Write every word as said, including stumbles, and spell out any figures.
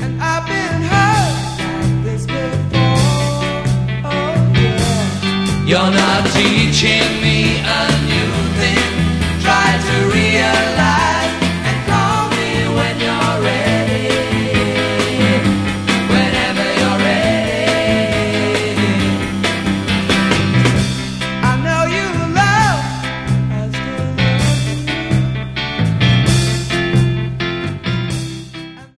and I've been hurt like this before. Oh yeah. You're not teaching